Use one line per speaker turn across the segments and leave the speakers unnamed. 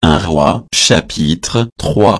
Un roi, chapitre 3.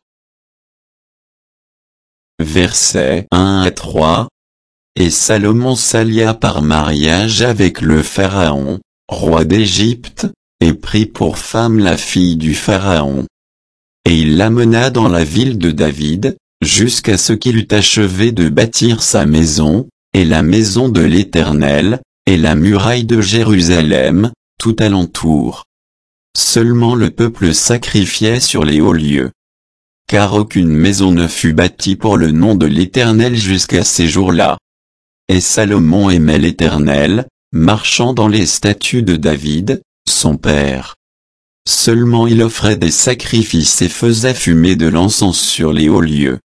Versets 1 à 3. Et Salomon s'allia par mariage avec le Pharaon, roi d'Égypte, et prit pour femme la fille du Pharaon. Et il l'amena dans la ville de David, jusqu'à ce qu'il eût achevé de bâtir sa maison, et la maison de l'Éternel, et la muraille de Jérusalem, tout alentour. Seulement le peuple sacrifiait sur les hauts lieux. Car aucune maison ne fut bâtie pour le nom de l'Éternel jusqu'à ces jours-là. Et Salomon aimait l'Éternel, marchant dans les statuts de David, son père. Seulement il offrait des sacrifices et faisait fumer de l'encens sur les hauts lieux.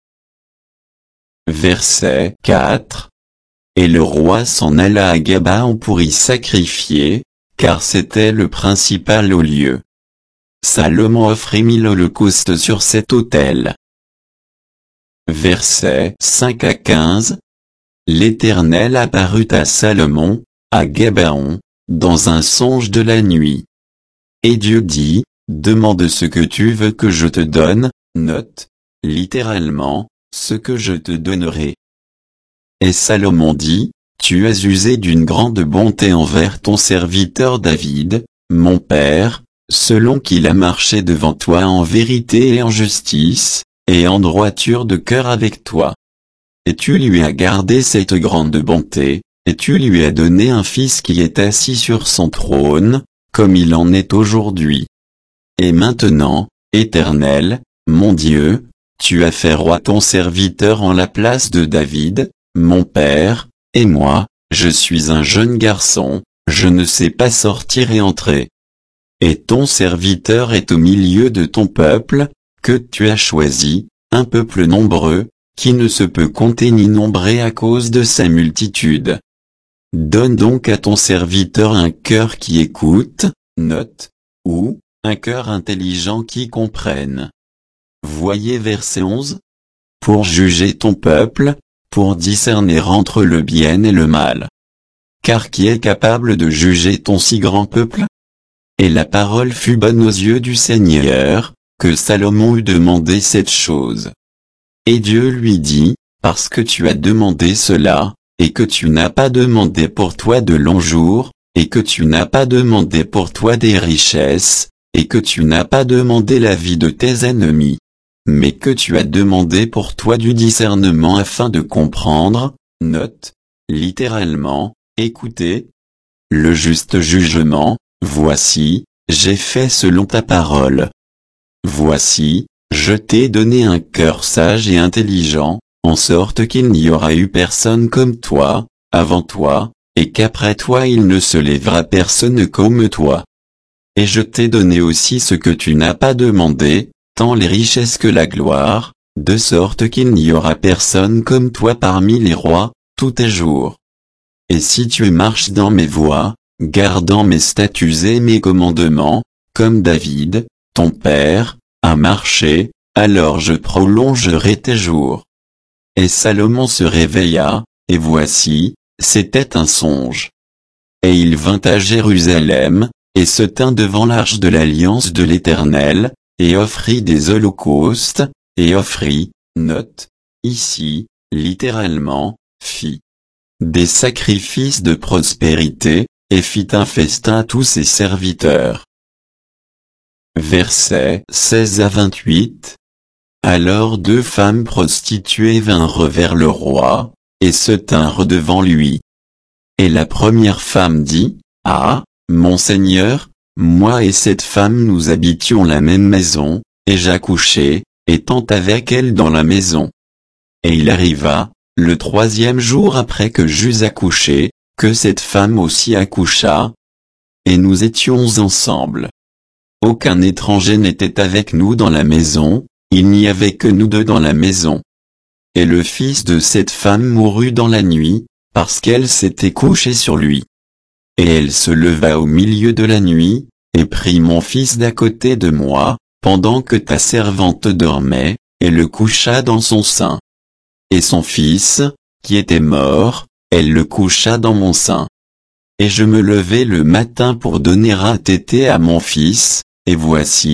Verset 4. Et le roi s'en alla à Gabaon pour y sacrifier, car c'était le principal haut lieu. Salomon offrit 1000 holocaustes sur cet autel. Versets 5 à 15. L'Éternel apparut à Salomon, à Gabaon, dans un songe de la nuit. Et Dieu dit, demande ce que tu veux que je te donne, note, littéralement, ce que je te donnerai. Et Salomon dit, tu as usé d'une grande bonté envers ton serviteur David, mon père, selon qu'il a marché devant toi en vérité et en justice, et en droiture de cœur avec toi. Et tu lui as gardé cette grande bonté, et tu lui as donné un fils qui est assis sur son trône, comme il en est aujourd'hui. Et maintenant, Éternel, mon Dieu, tu as fait roi ton serviteur en la place de David, mon père, et moi, je suis un jeune garçon, je ne sais pas sortir et entrer. Et ton serviteur est au milieu de ton peuple, que tu as choisi, un peuple nombreux, qui ne se peut compter ni nombrer à cause de sa multitude. Donne donc à ton serviteur un cœur qui écoute, note, ou, un cœur intelligent qui comprenne. Voyez verset 11. Pour juger ton peuple, pour discerner entre le bien et le mal. Car qui est capable de juger ton si grand peuple? Et la parole fut bonne aux yeux du Seigneur, que Salomon eut demandé cette chose. Et Dieu lui dit, parce que tu as demandé cela, et que tu n'as pas demandé pour toi de longs jours, et que tu n'as pas demandé pour toi des richesses, et que tu n'as pas demandé la vie de tes ennemis, mais que tu as demandé pour toi du discernement afin de comprendre, note, littéralement, écoutez, le juste jugement, voici, j'ai fait selon ta parole. Voici, je t'ai donné un cœur sage et intelligent, en sorte qu'il n'y aura eu personne comme toi, avant toi, et qu'après toi il ne se lèvera personne comme toi. Et je t'ai donné aussi ce que tu n'as pas demandé, tant les richesses que la gloire, de sorte qu'il n'y aura personne comme toi parmi les rois, tous tes jours. Et si tu marches dans mes voies, gardant mes statuts et mes commandements, comme David, ton père, a marché, alors je prolongerai tes jours. Et Salomon se réveilla, et voici, c'était un songe. Et il vint à Jérusalem, et se tint devant l'arche de l'alliance de l'Éternel, et offrit des holocaustes, et offrit, note, ici, littéralement, fit des sacrifices de prospérité, et fit un festin à tous ses serviteurs. Versets 16 à 28. Alors 2 femmes prostituées vinrent vers le roi, et se tinrent devant lui. Et la première femme dit, ah, mon Seigneur, moi et cette femme nous habitions la même maison, et j'accouchai, étant avec elle dans la maison. Et il arriva, le 3e jour après que j'eus accouché, que cette femme aussi accoucha, et nous étions ensemble. Aucun étranger n'était avec nous dans la maison, il n'y avait que nous deux dans la maison. Et le fils de cette femme mourut dans la nuit, parce qu'elle s'était couchée sur lui. Et elle se leva au milieu de la nuit, et prit mon fils d'à côté de moi, pendant que ta servante dormait, et le coucha dans son sein. Et son fils, qui était mort, elle le coucha dans mon sein. Et je me levai le matin pour donner à téter à mon fils, et voici,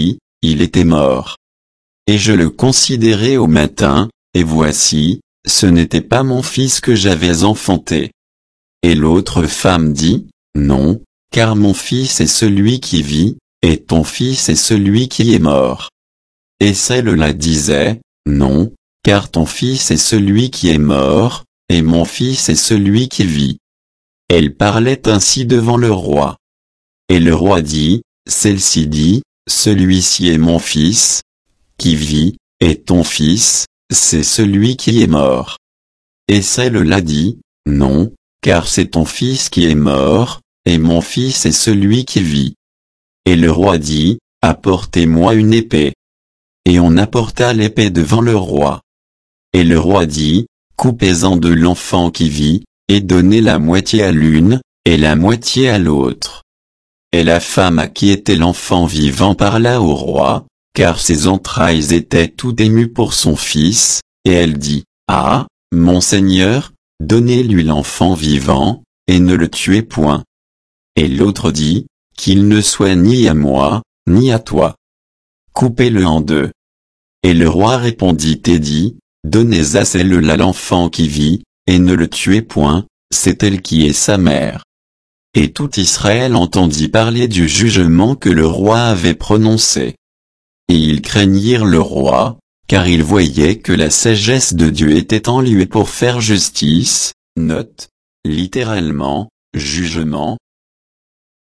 il était mort. Et je le considérai au matin, et voici, ce n'était pas mon fils que j'avais enfanté. Et l'autre femme dit, non, car mon fils est celui qui vit, et ton fils est celui qui est mort. Et celle-là disait, non, car ton fils est celui qui est mort, et mon fils est celui qui vit. Elle parlait ainsi devant le roi. Et le roi dit, celle-ci dit, celui-ci est mon fils, qui vit, et ton fils, c'est celui qui est mort. Et celle-là dit, non, car c'est ton fils qui est mort, et mon fils est celui qui vit. Et le roi dit, apportez-moi une épée. Et on apporta l'épée devant le roi. Et le roi dit, coupez-en de l'enfant qui vit, et donnez la moitié à l'une, et la moitié à l'autre. Et la femme à qui était l'enfant vivant parla au roi, car ses entrailles étaient tout émues pour son fils, et elle dit, ah, mon Seigneur, donnez-lui l'enfant vivant, et ne le tuez point. Et l'autre dit, qu'il ne soit ni à moi, ni à toi. Coupez-le en deux. Et le roi répondit et dit, donnez à celle-là l'enfant qui vit, et ne le tuez point, c'est elle qui est sa mère. Et tout Israël entendit parler du jugement que le roi avait prononcé. Et ils craignirent le roi, car ils voyaient que la sagesse de Dieu était en lui pour faire justice, note, littéralement, jugement,